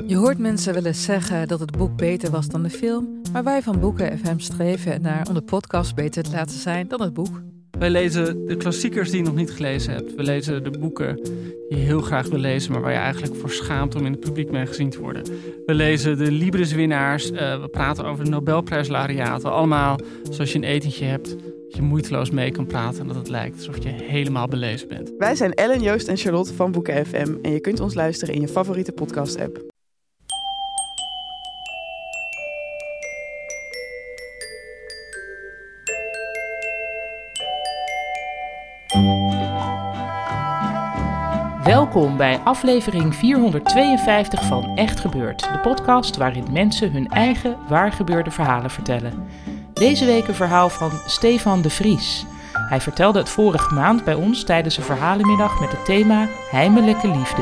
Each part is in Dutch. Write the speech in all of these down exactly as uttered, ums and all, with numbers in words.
Je hoort mensen wel eens zeggen dat het boek beter was dan de film, maar wij van Boeken F M streven ernaar om de podcast beter te laten zijn dan het boek. Wij lezen de klassiekers die je nog niet gelezen hebt. We lezen de boeken die je heel graag wil lezen, maar waar je eigenlijk voor schaamt om in het publiek mee gezien te worden. We lezen de Libris-winnaars. Uh, we praten over de Nobelprijslaureaten. Allemaal zoals je een etentje hebt, dat je moeiteloos mee kan praten en dat het lijkt alsof je helemaal belezen bent. Wij zijn Ellen, Joost en Charlotte van Boeken F M en je kunt ons luisteren in je favoriete podcast-app. Welkom bij aflevering vierhonderdtweeënvijftig van Echt Gebeurd, de podcast waarin mensen hun eigen waargebeurde verhalen vertellen. Deze week een verhaal van Stefan de Vries. Hij vertelde het vorige maand bij ons tijdens een verhalenmiddag met het thema Heimelijke Liefde.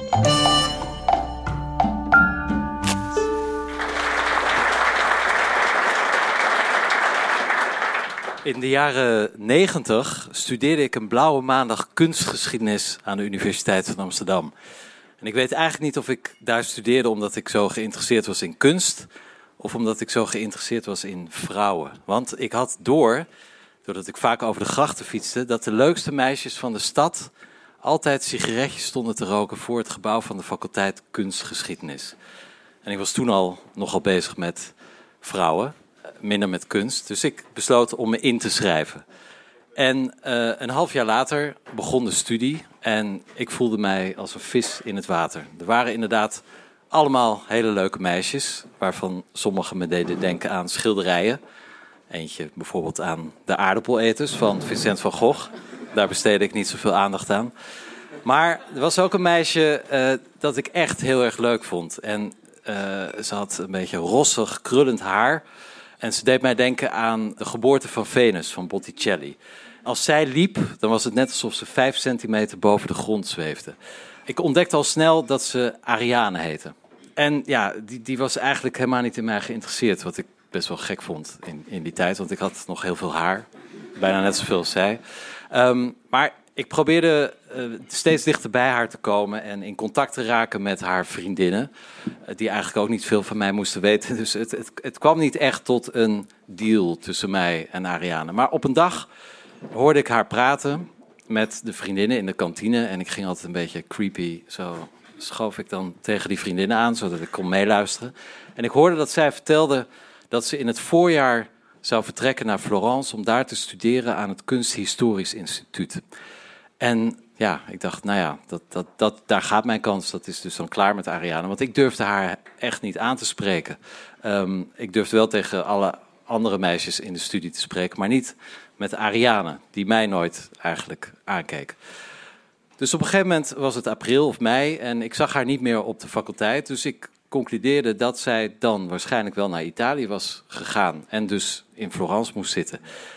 In de jaren negentig studeerde ik een blauwe maandag kunstgeschiedenis aan de Universiteit van Amsterdam. En ik weet eigenlijk niet of ik daar studeerde omdat ik zo geïnteresseerd was in kunst, of omdat ik zo geïnteresseerd was in vrouwen. Want ik had door, doordat ik vaak over de grachten fietste, dat de leukste meisjes van de stad altijd sigaretjes stonden te roken voor het gebouw van de faculteit kunstgeschiedenis. En ik was toen al nogal bezig met vrouwen, minder met kunst. Dus ik besloot om me in te schrijven. En uh, een half jaar later begon de studie en ik voelde mij als een vis in het water. Er waren inderdaad allemaal hele leuke meisjes, waarvan sommige me deden denken aan schilderijen. Eentje bijvoorbeeld aan De aardappeleters van Vincent van Gogh. Daar besteedde ik niet zoveel aandacht aan. Maar er was ook een meisje uh, dat ik echt heel erg leuk vond. En uh, ze had een beetje rossig, krullend haar. En ze deed mij denken aan De geboorte van Venus van Botticelli. Als zij liep, dan was het net alsof ze vijf centimeter boven de grond zweefde. Ik ontdekte al snel dat ze Ariane heette. En ja, die, die was eigenlijk helemaal niet in mij geïnteresseerd. Wat ik best wel gek vond in, in die tijd. Want ik had nog heel veel haar. Bijna net zoveel als zij. Um, maar ik probeerde uh, steeds dichter bij haar te komen. En in contact te raken met haar vriendinnen. Uh, die eigenlijk ook niet veel van mij moesten weten. Dus het, het, het kwam niet echt tot een deal tussen mij en Ariane. Maar op een dag hoorde ik haar praten met de vriendinnen in de kantine. En ik ging altijd een beetje creepy. Zo schoof ik dan tegen die vriendinnen aan, zodat ik kon meeluisteren. En ik hoorde dat zij vertelde dat ze in het voorjaar zou vertrekken naar Florence om daar te studeren aan het Kunsthistorisch Instituut. En ja, ik dacht, nou ja, dat, dat, dat, daar gaat mijn kans. Dat is dus dan klaar met Ariane. Want ik durfde haar echt niet aan te spreken. Um, ik durfde wel tegen alle andere meisjes in de studie te spreken, maar niet met Ariane, die mij nooit eigenlijk aankeek. Dus op een gegeven moment was het april of mei en ik zag haar niet meer op de faculteit. Dus ik concludeerde dat zij dan waarschijnlijk wel naar Italië was gegaan en dus in Florence moest zitten.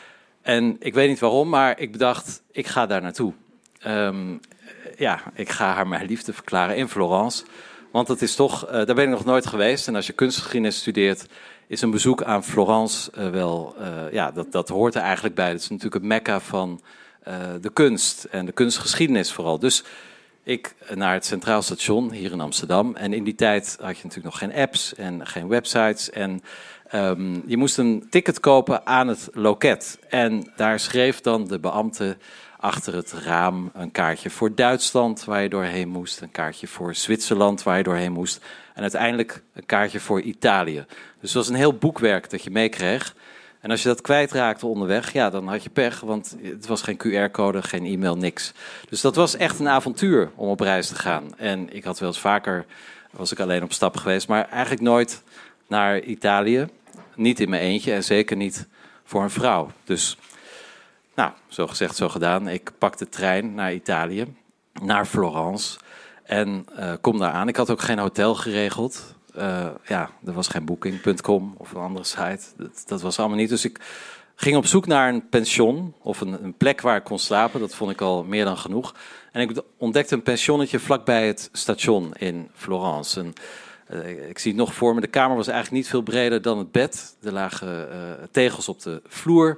En ik weet niet waarom, maar ik bedacht, ik ga daar naartoe. Um, ja, ik ga haar mijn liefde verklaren in Florence. Want dat is toch, uh, daar ben ik nog nooit geweest. En als je kunstgeschiedenis studeert, is een bezoek aan Florence uh, wel, uh, ja, dat, dat hoort er eigenlijk bij. Dat is natuurlijk het mekka van uh, de kunst en de kunstgeschiedenis vooral. Dus ik naar het Centraal Station hier in Amsterdam. En in die tijd had je natuurlijk nog geen apps en geen websites. En um, je moest een ticket kopen aan het loket. En daar schreef dan de beambte achter het raam een kaartje voor Duitsland waar je doorheen moest. Een kaartje voor Zwitserland waar je doorheen moest. En uiteindelijk een kaartje voor Italië. Dus het was een heel boekwerk dat je meekreeg. En als je dat kwijtraakte onderweg, ja, dan had je pech. Want het was geen Q R-code, geen e-mail, niks. Dus dat was echt een avontuur om op reis te gaan. En ik had wel eens vaker, was ik alleen op stap geweest, maar eigenlijk nooit naar Italië. Niet in mijn eentje en zeker niet voor een vrouw. Dus, nou, zo gezegd, zo gedaan. Ik pak de trein naar Italië, naar Florence. En uh, kom daar aan. Ik had ook geen hotel geregeld. Uh, ja, er was geen booking punt com of een andere site. Dat, dat was allemaal niet. Dus ik ging op zoek naar een pension of een, een plek waar ik kon slapen. Dat vond ik al meer dan genoeg. En ik ontdekte een pensionnetje vlakbij het station in Florence. En, uh, ik zie het nog voor me. De kamer was eigenlijk niet veel breder dan het bed. Er lagen uh, tegels op de vloer.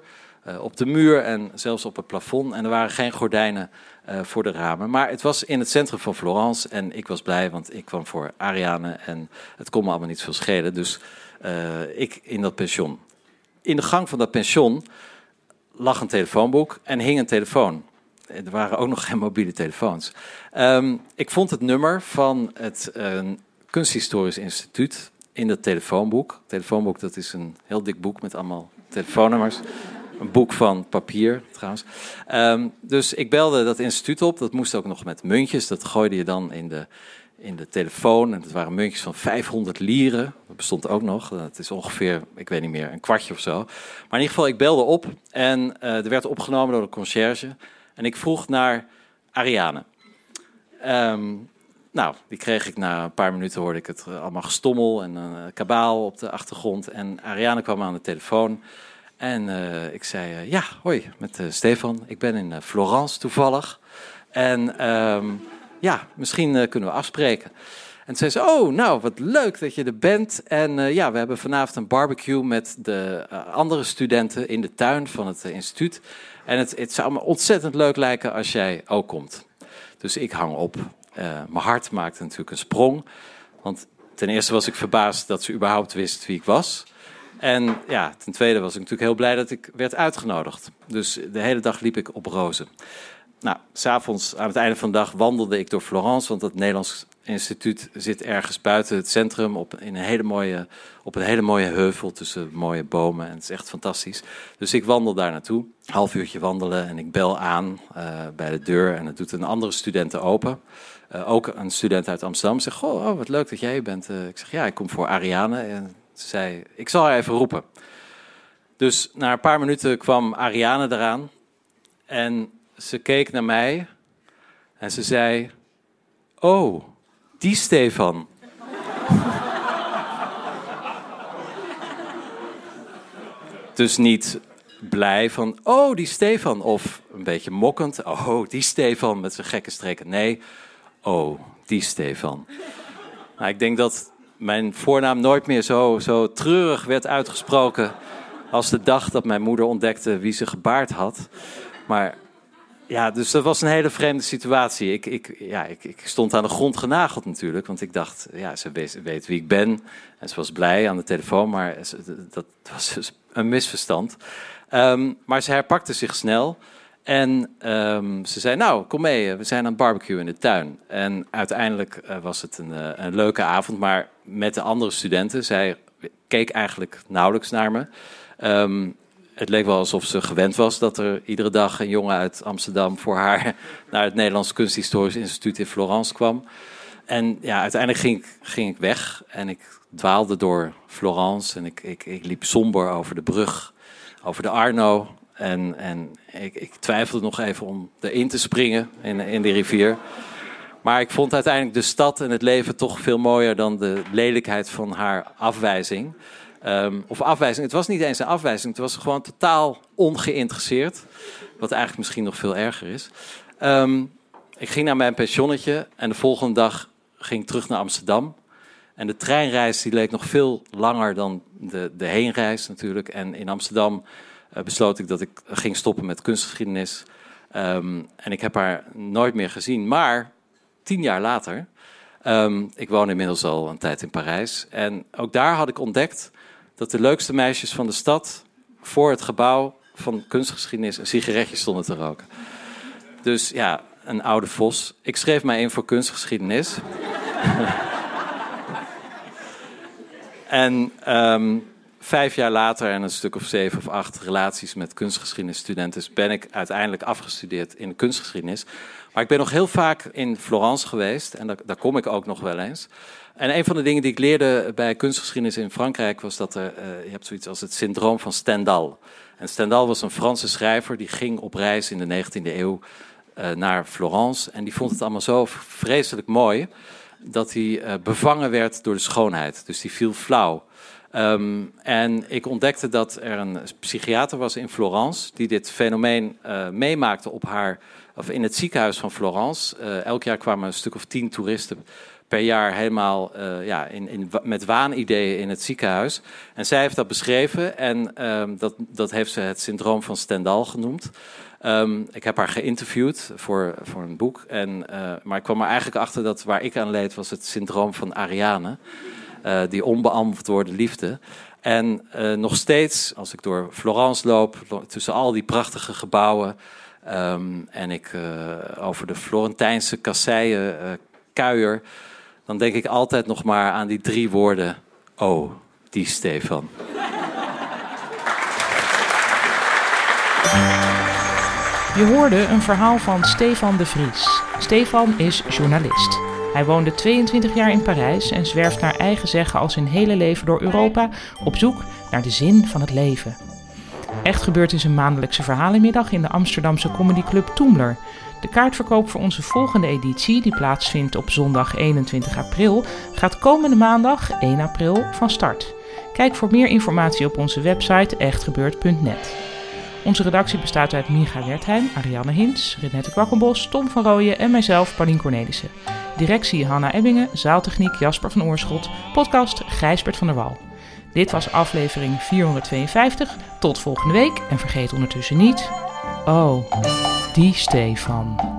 uh, op de muur en zelfs op het plafond. En er waren geen gordijnen uh, voor de ramen. Maar het was in het centrum van Florence en ik was blij, want ik kwam voor Ariane en het kon me allemaal niet veel schelen. Dus uh, ik in dat pension. In de gang van dat pension lag een telefoonboek en hing een telefoon. Er waren ook nog geen mobiele telefoons. Um, ik vond het nummer van het uh, Kunsthistorisch Instituut in dat telefoonboek. Het telefoonboek, dat is een heel dik boek met allemaal telefoonnummers. Een boek van papier, trouwens. Um, dus ik belde dat instituut op. Dat moest ook nog met muntjes. Dat gooide je dan in de, in de telefoon. En dat waren muntjes van vijfhonderd lieren. Dat bestond ook nog. Dat is ongeveer, ik weet niet meer, een kwartje of zo. Maar in ieder geval, ik belde op. En uh, er werd opgenomen door de conciërge. En ik vroeg naar Ariane. Um, nou, die kreeg ik na een paar minuten, hoorde ik het uh, allemaal gestommel en een uh, kabaal op de achtergrond. En Ariane kwam aan de telefoon. En uh, ik zei, uh, ja, hoi, met uh, Stefan. Ik ben in uh, Florence toevallig. En um, ja, misschien uh, kunnen we afspreken. En toen zei ze, oh, nou, wat leuk dat je er bent. En uh, ja, we hebben vanavond een barbecue met de uh, andere studenten in de tuin van het uh, instituut. En het, het zou me ontzettend leuk lijken als jij ook komt. Dus ik hang op. Uh, mijn hart maakte natuurlijk een sprong. Want ten eerste was ik verbaasd dat ze überhaupt wist wie ik was. En ja, ten tweede was ik natuurlijk heel blij dat ik werd uitgenodigd. Dus de hele dag liep ik op rozen. Nou, 's avonds aan het einde van de dag wandelde ik door Florence, want het Nederlands Instituut zit ergens buiten het centrum op, in een hele mooie, op een hele mooie heuvel tussen mooie bomen. En het is echt fantastisch. Dus ik wandel daar naartoe, een half uurtje wandelen en ik bel aan uh, bij de deur. En het doet een andere student open. Uh, ook een student uit Amsterdam. Zegt, goh, oh, wat leuk dat jij hier bent. Uh, ik zeg, ja, ik kom voor Ariane. En ze zei, ik zal haar even roepen. Dus na een paar minuten kwam Ariane eraan. En ze keek naar mij. En ze zei, oh, die Stefan. Dus niet blij van, oh, die Stefan. Of een beetje mokkend, oh, die Stefan met zijn gekke streken. Nee, oh, die Stefan. Nou, ik denk dat mijn voornaam nooit meer zo, zo treurig werd uitgesproken als de dag dat mijn moeder ontdekte wie ze gebaard had. Maar ja, dus dat was een hele vreemde situatie. Ik, ik, ja, ik, ik stond aan de grond genageld natuurlijk, want ik dacht, ja, ze weet, weet wie ik ben. En ze was blij aan de telefoon, maar ze, dat was dus een misverstand. Um, maar ze herpakte zich snel. En um, ze zei, nou, kom mee, we zijn aan het barbecue in de tuin. En uiteindelijk uh, was het een, uh, een leuke avond, maar met de andere studenten. Zij keek eigenlijk nauwelijks naar me. Um, het leek wel alsof ze gewend was dat er iedere dag een jongen uit Amsterdam voor haar naar het Nederlands Kunsthistorisch Instituut in Florence kwam. En ja, uiteindelijk ging ik, ging ik weg en ik dwaalde door Florence. En ik, ik, ik liep somber over de brug, over de Arno. En, en ik, ik twijfelde nog even om erin te springen in, in die rivier. Maar ik vond uiteindelijk de stad en het leven toch veel mooier dan de lelijkheid van haar afwijzing. Um, of afwijzing, het was niet eens een afwijzing, het was gewoon totaal ongeïnteresseerd. Wat eigenlijk misschien nog veel erger is. Um, ik ging naar mijn pensionnetje en de volgende dag ging ik terug naar Amsterdam. En de treinreis die leek nog veel langer dan de, de heenreis natuurlijk. En in Amsterdam uh, besloot ik dat ik ging stoppen met kunstgeschiedenis. Um, en ik heb haar nooit meer gezien. Maar tien jaar later, um, ik woon inmiddels al een tijd in Parijs. En ook daar had ik ontdekt dat de leukste meisjes van de stad voor het gebouw van kunstgeschiedenis een sigaretje stonden te roken. Dus ja, een oude vos. Ik schreef mij in voor kunstgeschiedenis. En um, vijf jaar later en een stuk of zeven of acht relaties met kunstgeschiedenisstudenten ben ik uiteindelijk afgestudeerd in de kunstgeschiedenis. Maar ik ben nog heel vaak in Florence geweest en daar, daar kom ik ook nog wel eens. En een van de dingen die ik leerde bij kunstgeschiedenis in Frankrijk was dat er, uh, je hebt zoiets als het syndroom van Stendhal. En Stendhal was een Franse schrijver die ging op reis in de negentiende eeuw uh, naar Florence. En die vond het allemaal zo vreselijk mooi dat hij uh, bevangen werd door de schoonheid. Dus die viel flauw. Um, en ik ontdekte dat er een psychiater was in Florence die dit fenomeen uh, meemaakte op haar, of in het ziekenhuis van Florence. Uh, elk jaar kwamen een stuk of tien toeristen per jaar helemaal uh, ja, in, in, met waanideeën in het ziekenhuis. En zij heeft dat beschreven en um, dat, dat heeft ze het syndroom van Stendhal genoemd. Um, ik heb haar geïnterviewd voor, voor een boek. En, uh, maar ik kwam er eigenlijk achter dat waar ik aan leed was het syndroom van Ariane. Uh, die onbeantwoorde liefde. En uh, nog steeds, als ik door Florence loop, tussen al die prachtige gebouwen... Um, en ik uh, over de Florentijnse kasseien uh, kuier... dan denk ik altijd nog maar aan die drie woorden... Oh, die Stefan. Je hoorde een verhaal van Stefan de Vries. Stefan is journalist. Hij woonde tweeëntwintig jaar in Parijs en zwerft naar eigen zeggen al zijn hele leven door Europa... op zoek naar de zin van het leven. Echt Gebeurd is een maandelijkse verhalenmiddag in de Amsterdamse comedyclub Toemler. De kaartverkoop voor onze volgende editie, die plaatsvindt op zondag eenentwintig april... gaat komende maandag één april van start. Kijk voor meer informatie op onze website echt gebeurd punt net. Onze redactie bestaat uit Micha Wertheim, Ariane Hins, Renette Kwakkenbos, Tom van Rooyen en mijzelf, Paulien Cornelissen. Directie Hanna Ebbingen, zaaltechniek Jasper van Oorschot, podcast Gijsbert van der Wal. Dit was aflevering vierhonderdtweeënvijftig. Tot volgende week en vergeet ondertussen niet... Oh, die Stefan.